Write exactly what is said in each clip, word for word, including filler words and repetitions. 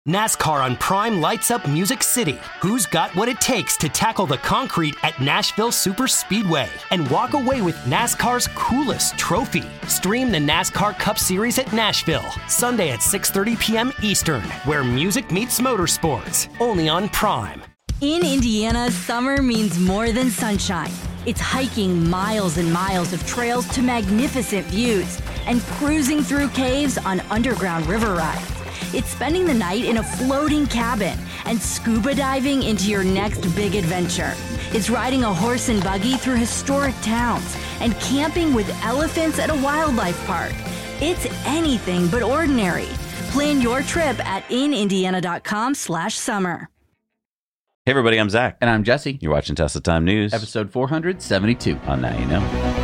NASCAR on Prime lights up Music City. Who's got what it takes to tackle the concrete at Nashville Super Speedway and walk away with NASCAR's coolest trophy? Stream the NASCAR Cup Series at Nashville, Sunday at six thirty p.m. Eastern, where music meets motorsports, only on Prime. In Indiana, summer means more than sunshine. It's hiking miles and miles of trails to magnificent views and cruising through caves on underground river rides. It's spending the night in a floating cabin and scuba diving into your next big adventure. It's riding a horse and buggy through historic towns and camping with elephants at a wildlife park. It's anything but ordinary. Plan your trip at inindiana.com slash summer. Hey everybody, I'm Zach. And I'm Jesse. You're watching Tesla Time News. Episode four seventy-two. On Now You Know.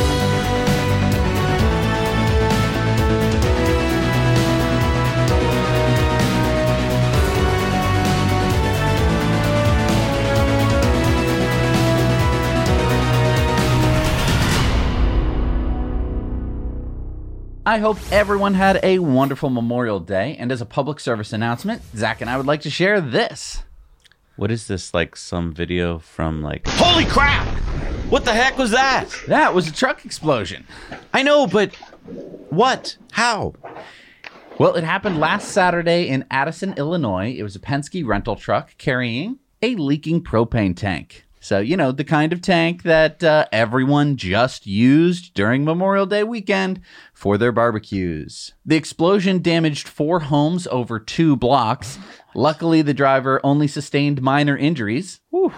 I hope everyone had a wonderful Memorial Day, and as a public service announcement, Zach and I would like to share this. What is this, like some video from like... Holy crap! What the heck was that? That was a truck explosion. I know, but what? How? Well, it happened last Saturday in Addison, Illinois. It was a Penske rental truck carrying a leaking propane tank. So, you know, the kind of tank that uh, everyone just used during Memorial Day weekend for their barbecues. The explosion damaged four homes over two blocks. Luckily, the driver only sustained minor injuries. Whew.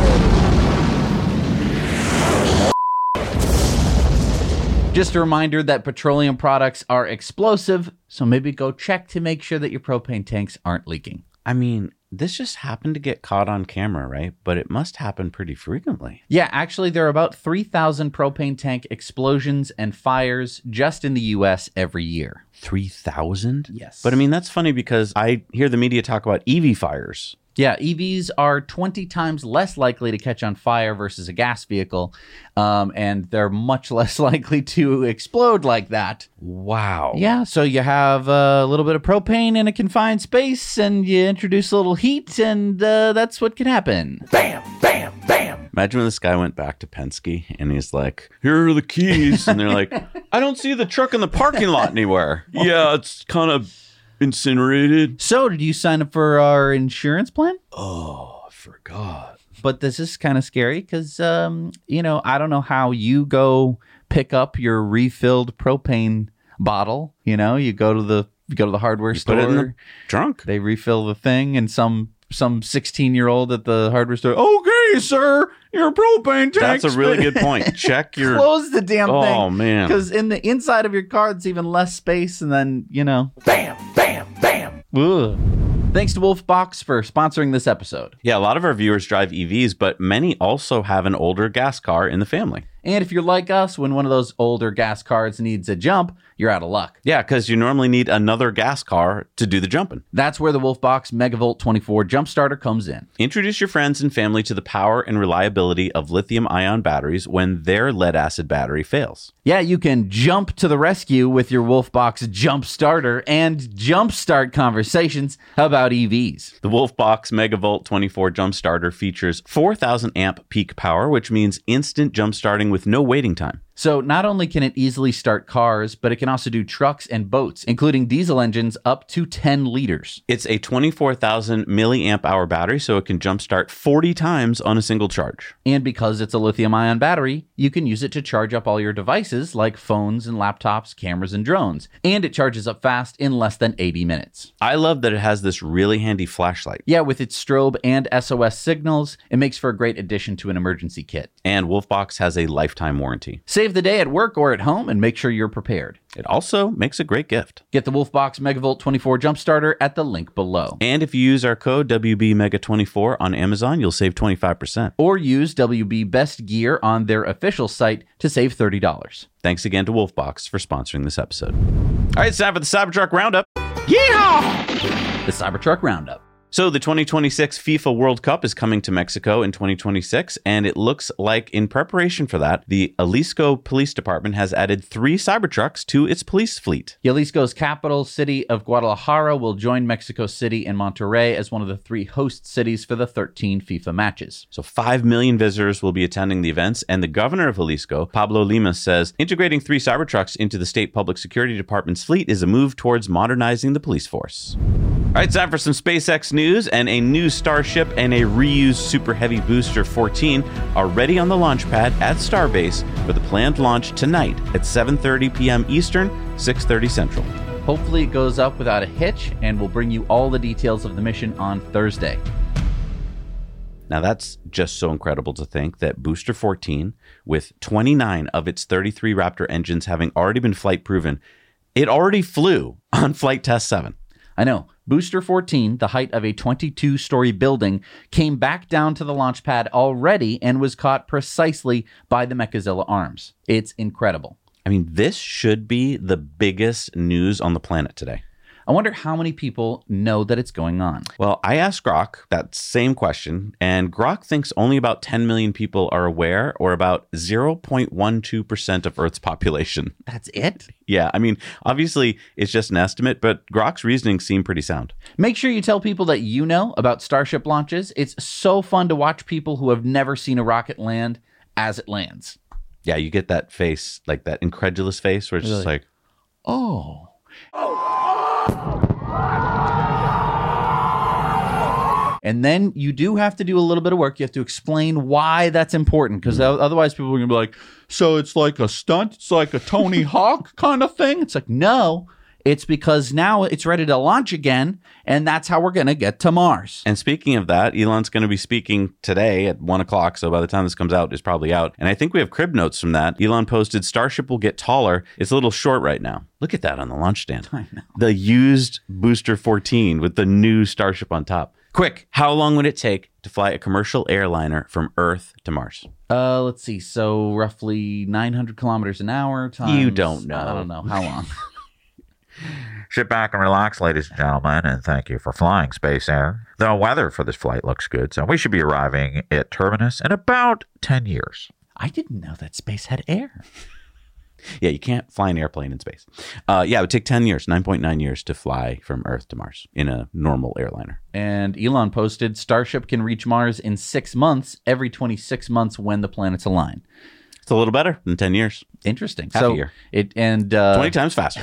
Just a reminder that petroleum products are explosive, so maybe go check to make sure that your propane tanks aren't leaking. I mean, this just happened to get caught on camera, right? But it must happen pretty frequently. Yeah, actually, there are about three thousand propane tank explosions and fires just in the U S every year. three thousand? Yes. But I mean, that's funny because I hear the media talk about E V fires. Yeah, E Vs are twenty times less likely to catch on fire versus a gas vehicle, um, and they're much less likely to explode like that. Wow. Yeah, so you have a little bit of propane in a confined space, and you introduce a little heat, and uh, that's what can happen. Bam, bam, bam. Imagine when this guy went back to Penske, and he's like, here are the keys. And they're like, I don't see the truck in the parking lot anywhere. Yeah, it's kind of... incinerated. So, did you sign up for our insurance plan? Oh, I forgot. But this is kind of scary because, um, you know, I don't know how you go pick up your refilled propane bottle. You know, you go to the you go to the hardware you store. Put it in the trunk. They refill the thing, and some some sixteen year old at the hardware store. Okay, sir, your propane tank. That's a really good point. Check your close the damn oh, thing. Oh man, because in the inside of your car, it's even less space, and then you know, bam, bam, bam. Ugh. Thanks to Wolfbox for sponsoring this episode. Yeah, a lot of our viewers drive E Vs, but many also have an older gas car in the family. And if you're like us, when one of those older gas cars needs a jump, you're out of luck. Yeah, because you normally need another gas car to do the jumping. That's where the Wolfbox Megavolt twenty-four Jump Starter comes in. Introduce your friends and family to the power and reliability of lithium-ion batteries when their lead-acid battery fails. Yeah, you can jump to the rescue with your Wolfbox Jump Starter and jumpstart conversations about E Vs. The Wolfbox Megavolt twenty-four Jump Starter features four thousand amp peak power, which means instant jump starting with no waiting time. So not only can it easily start cars, but it can also do trucks and boats, including diesel engines up to ten liters. It's a twenty-four thousand milliamp hour battery, so it can jumpstart forty times on a single charge. And because it's a lithium-ion battery, you can use it to charge up all your devices like phones and laptops, cameras, and drones. And it charges up fast in less than eighty minutes. I love that it has this really handy flashlight. Yeah, with its strobe and S O S signals, it makes for a great addition to an emergency kit. And Wolfbox has a lifetime warranty. Save the day at work or at home and make sure you're prepared. It also makes a great gift. Get the Wolfbox Megavolt twenty-four Jump Starter at the link below. And if you use our code W B Mega twenty-four on Amazon, you'll save twenty-five percent. Or use W B Best Gear on their official site to save thirty dollars. Thanks again to Wolfbox for sponsoring this episode. All right, it's time for the Cybertruck Roundup. Yeehaw! The Cybertruck Roundup. So the twenty twenty-six FIFA World Cup is coming to Mexico in twenty twenty-six, and it looks like in preparation for that, the Jalisco Police Department has added three Cybertrucks to its police fleet. Jalisco's capital city of Guadalajara will join Mexico City and Monterrey as one of the three host cities for the thirteen FIFA matches. So five million visitors will be attending the events, and the governor of Jalisco, Pablo Lima, says integrating three Cybertrucks into the state public security department's fleet is a move towards modernizing the police force. All right, it's time for some SpaceX news, and a new Starship and a reused Super Heavy Booster fourteen are ready on the launch pad at Starbase for the planned launch tonight at seven thirty p.m. Eastern, six thirty Central. Hopefully it goes up without a hitch, and we'll bring you all the details of the mission on Thursday. Now, that's just so incredible to think that Booster fourteen, with twenty-nine of its thirty-three Raptor engines having already been flight proven, it already flew on Flight Test seven. I know. Booster fourteen, the height of a twenty-two story building, came back down to the launch pad already and was caught precisely by the Mechazilla arms. It's incredible. I mean, this should be the biggest news on the planet today. I wonder how many people know that it's going on. Well, I asked Grok that same question, and Grok thinks only about ten million people are aware, or about zero point one two percent of Earth's population. That's it? Yeah, I mean, obviously, it's just an estimate, but Grok's reasoning seemed pretty sound. Make sure you tell people that you know about Starship launches. It's so fun to watch people who have never seen a rocket land as it lands. Yeah, you get that face, like that incredulous face, where it's just like, oh. And then you do have to do a little bit of work. You have to explain why that's important, because otherwise people are going to be like, so it's like a stunt? It's like a Tony Hawk kind of thing? It's like, no, it's because now it's ready to launch again, and that's how we're going to get to Mars. And speaking of that, Elon's going to be speaking today at one o'clock, so by the time this comes out, it's probably out. And I think we have crib notes from that. Elon posted, Starship will get taller. It's a little short right now. Look at that on the launch stand. I know. The used Booster fourteen with the new Starship on top. Quick, how long would it take to fly a commercial airliner from Earth to Mars? Uh, let's see. So roughly nine hundred kilometers an hour times... You don't know. I don't know. How long? Sit back and relax, ladies and gentlemen, and thank you for flying Space Air. The weather for this flight looks good, so we should be arriving at Terminus in about ten years. I didn't know that space had air. Yeah, you can't fly an airplane in space. Uh, yeah, it would take ten years, nine point nine years to fly from Earth to Mars in a normal airliner. And Elon posted, Starship can reach Mars in six months, every twenty-six months when the planets align. It's a little better than ten years. Interesting. Half so a year. It, and, uh, twenty times faster.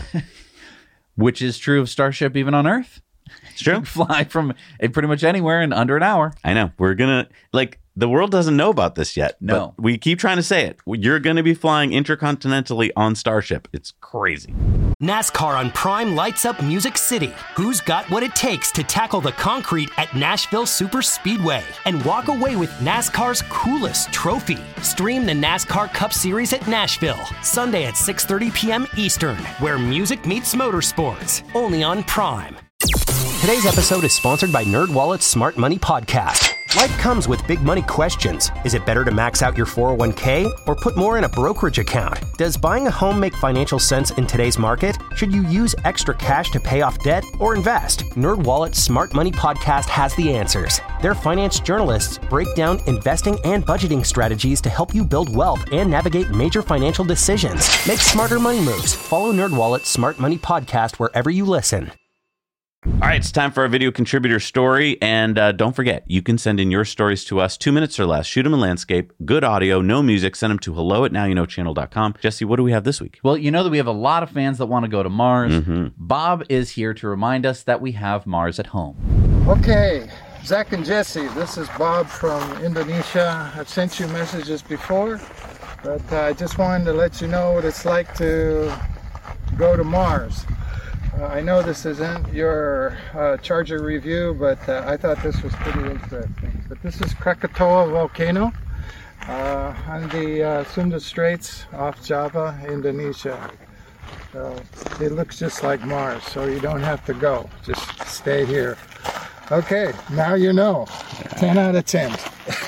Which is true of Starship even on Earth. It's true. You can fly from pretty much anywhere in under an hour. I know. We're going to, like, the world doesn't know about this yet. No. But we keep trying to say it. You're going to be flying intercontinentally on Starship. It's crazy. NASCAR on Prime lights up Music City. Who's got what it takes to tackle the concrete at Nashville Super Speedway and walk away with NASCAR's coolest trophy? Stream the NASCAR Cup Series at Nashville, Sunday at six thirty p.m. Eastern, where music meets motorsports, only on Prime. Today's episode is sponsored by NerdWallet's Smart Money Podcast. Life comes with big money questions. Is it better to max out your four oh one k or put more in a brokerage account? Does buying a home make financial sense in today's market? Should you use extra cash to pay off debt or invest? NerdWallet's Smart Money Podcast has the answers. Their finance journalists break down investing and budgeting strategies to help you build wealth and navigate major financial decisions. Make smarter money moves. Follow NerdWallet's Smart Money Podcast wherever you listen. All right, it's time for our video contributor story. And uh, don't forget, you can send in your stories to us, two minutes or less. Shoot them in landscape, good audio, no music. Send them to hello at now you know channel dot com. Jesse, what do we have this week? Well, you know that we have a lot of fans that want to go to Mars. Mm-hmm. Bob is here to remind us that we have Mars at home. Okay, Zach and Jesse, this is Bob from Indonesia. I've sent you messages before, but uh, I just wanted to let you know what it's like to go to Mars. Uh, I know this isn't your uh, Charger review, but uh, I thought this was pretty interesting. But this is Krakatoa volcano uh, on the uh, Sunda Straits off Java, Indonesia. So it looks just like Mars, so you don't have to go. Just stay here. Okay, now you know. ten out of ten.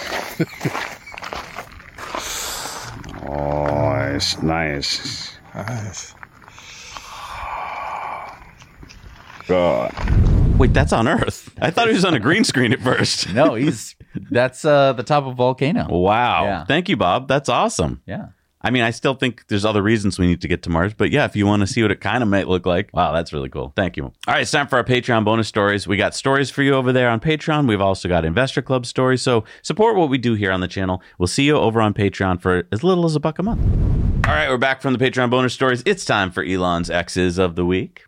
Oh, it's nice. Nice. God. Wait, that's on Earth. I thought he was on a green screen at first. No, he's that's uh, the top of a volcano. Wow. Yeah. Thank you, Bob. That's awesome. Yeah. I mean, I still think there's other reasons we need to get to Mars, but yeah, if you want to see what it kind of might look like, wow, that's really cool. Thank you. All right, it's time for our Patreon bonus stories. We got stories for you over there on Patreon. We've also got Investor Club stories, so support what we do here on the channel. We'll see you over on Patreon for as little as a buck a month. All right, we're back from the Patreon bonus stories. It's time for Elon's X's of the week.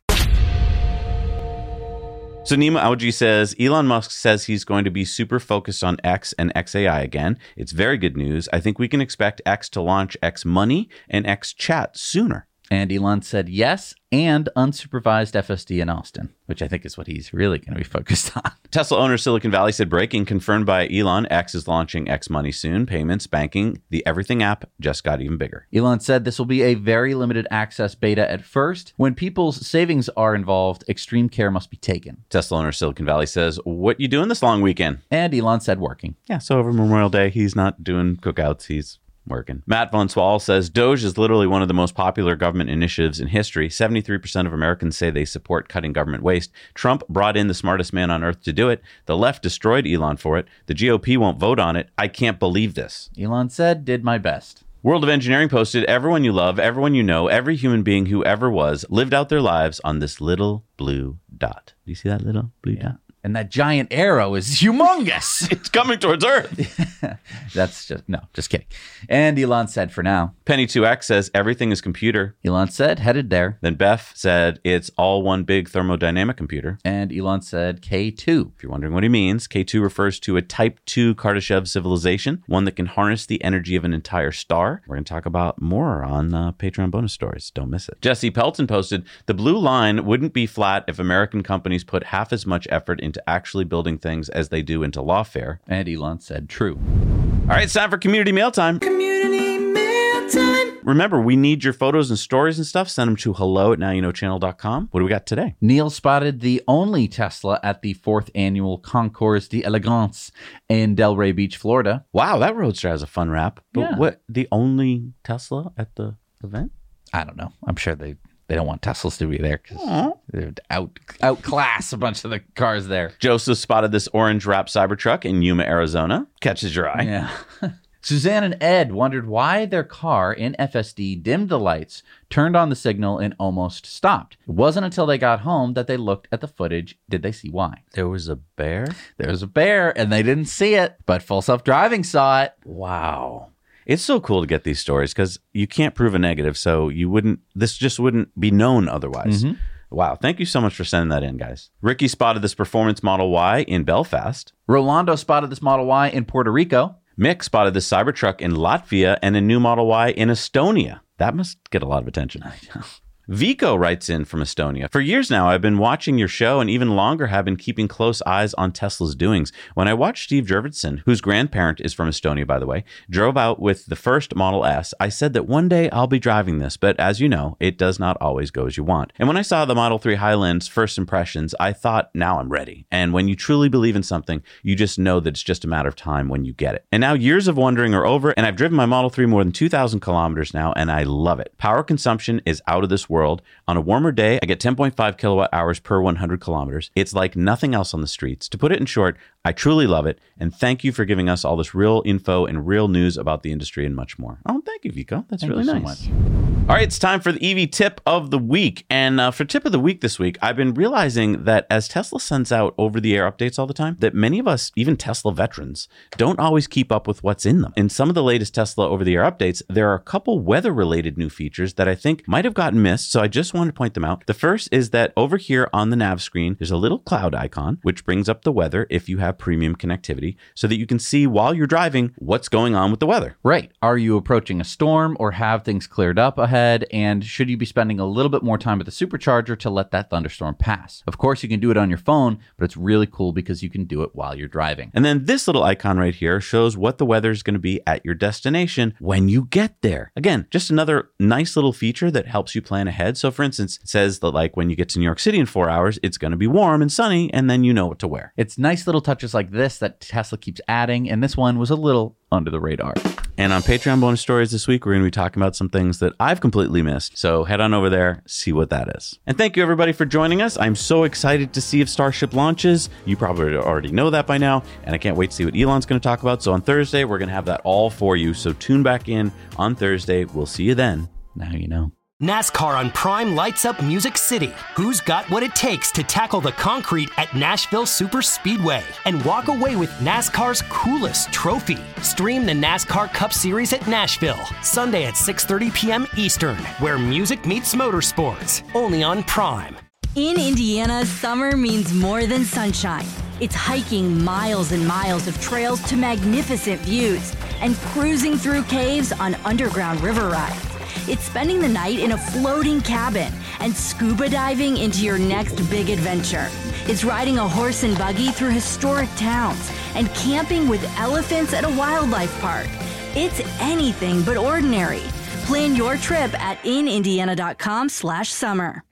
So Nima Auji says, Elon Musk says he's going to be super focused on X and X A I again. It's very good news. I think we can expect X to launch X Money and X Chat sooner. And Elon said yes, and unsupervised F S D in Austin, which I think is what he's really going to be focused on. Tesla owner Silicon Valley said, breaking, confirmed by Elon, X is launching X Money soon. Payments, banking, the everything app just got even bigger. Elon said this will be a very limited access beta at first. When people's savings are involved, extreme care must be taken. Tesla owner Silicon Valley says, what you doing this long weekend? And Elon said working. Yeah, so over Memorial Day, he's not doing cookouts. He's working. Matt Von Swall says, Doge is literally one of the most popular government initiatives in history. seventy-three percent of Americans say they support cutting government waste. Trump brought in the smartest man on earth to do it. The left destroyed Elon for it. The G O P won't vote on it. I can't believe this. Elon said, did my best. World of Engineering posted, everyone you love, everyone you know, every human being who ever was, lived out their lives on this little blue dot. Do you see that little blue Yeah. dot? And that giant arrow is humongous. It's coming towards Earth. That's just, no, just kidding. And Elon said for now. Penny two X says, everything is computer. Elon said, headed there. Then Beth said, it's all one big thermodynamic computer. And Elon said K two. If you're wondering what he means, K two refers to a Type two Kardashev civilization, one that can harness the energy of an entire star. We're going to talk about more on uh, Patreon bonus stories. Don't miss it. Jesse Pelton posted, the blue line wouldn't be flat if American companies put half as much effort into actually building things as they do into lawfare. And Elon said true. All right, it's time for community mail time. Community mail time. Remember, we need your photos and stories and stuff. Send them to hello at now you know channel dot com. What do we got today? Neil spotted the only Tesla at the fourth annual Concours d'Elegance in Delray Beach, Florida. Wow, that Roadster has a fun wrap. But Yeah. what, the only Tesla at the event? I don't know. I'm sure they, they don't want Teslas to be there because they'd out, outclass a bunch of the cars there. Joseph spotted this orange wrapped Cybertruck in Yuma, Arizona. Catches your eye. Yeah. Suzanne and Ed wondered why their car in F S D dimmed the lights, turned on the signal, and almost stopped. It wasn't until they got home that they looked at the footage. Did they see why? There was a bear? There was a bear, and they didn't see it, but Full Self Driving saw it. Wow. It's so cool to get these stories because you can't prove a negative, so you wouldn't, this just wouldn't be known otherwise. Mm-hmm. Wow. Thank you so much for sending that in, guys. Ricky spotted this performance Model Y in Belfast. Rolando spotted this Model Y in Puerto Rico. Mick spotted this Cybertruck in Latvia and a new Model Y in Estonia. That must get a lot of attention. I know. Vico writes in from Estonia. For years now, I've been watching your show and even longer have been keeping close eyes on Tesla's doings. When I watched Steve Jurvetson, whose grandparent is from Estonia, by the way, drove out with the first Model S, I said that one day I'll be driving this, but as you know, it does not always go as you want. And when I saw the Model three Highland's first impressions, I thought, now I'm ready. And when you truly believe in something, you just know that it's just a matter of time when you get it. And now years of wondering are over, and I've driven my Model three more than two thousand kilometers now, and I love it. Power consumption is out of this world. On a warmer day, I get ten point five kilowatt hours per one hundred kilometers. It's like nothing else on the streets. To put it in short, I truly love it. And thank you for giving us all this real info and real news about the industry and much more. Oh, thank you, Vico. That's Thank really you so nice. much. All right, it's time for the E V tip of the week. And uh, for tip of the week this week, I've been realizing that as Tesla sends out over-the-air updates all the time, that many of us, even Tesla veterans, don't always keep up with what's in them. In some of the latest Tesla over-the-air updates, there are a couple weather-related new features that I think might have gotten missed, so I just wanted to point them out. The first is that over here on the nav screen, there's a little cloud icon, which brings up the weather if you have premium connectivity, so that you can see while you're driving what's going on with the weather. Right. Are you approaching a storm or have things cleared up ahead? And should you be spending a little bit more time at the supercharger to let that thunderstorm pass? Of course, you can do it on your phone, but it's really cool because you can do it while you're driving. And then this little icon right here shows what the weather is going to be at your destination when you get there. Again, just another nice little feature that helps you plan ahead. So for instance, it says that like when you get to New York City in four hours, it's going to be warm and sunny, and then you know what to wear. It's nice little touches like this that Tesla keeps adding, and this one was a little under the radar. And on Patreon bonus stories this week, we're going to be talking about some things that I've completely missed. So head on over there, see what that is. And thank you everybody for joining us. I'm so excited to see if Starship launches. You probably already know that by now. And I can't wait to see what Elon's going to talk about. So on Thursday, we're going to have that all for you. So tune back in on Thursday. We'll see you then. Now you know. NASCAR on Prime lights up Music City. Who's got what it takes to tackle the concrete at Nashville Super Speedway and walk away with NASCAR's coolest trophy? Stream the NASCAR Cup Series at Nashville, Sunday at six thirty p.m. Eastern, where music meets motorsports, only on Prime. In Indiana, summer means more than sunshine. It's hiking miles and miles of trails to magnificent views and cruising through caves on underground river rides. It's spending the night in a floating cabin and scuba diving into your next big adventure. It's riding a horse and buggy through historic towns and camping with elephants at a wildlife park. It's anything but ordinary. Plan your trip at in indiana dot com slash summer.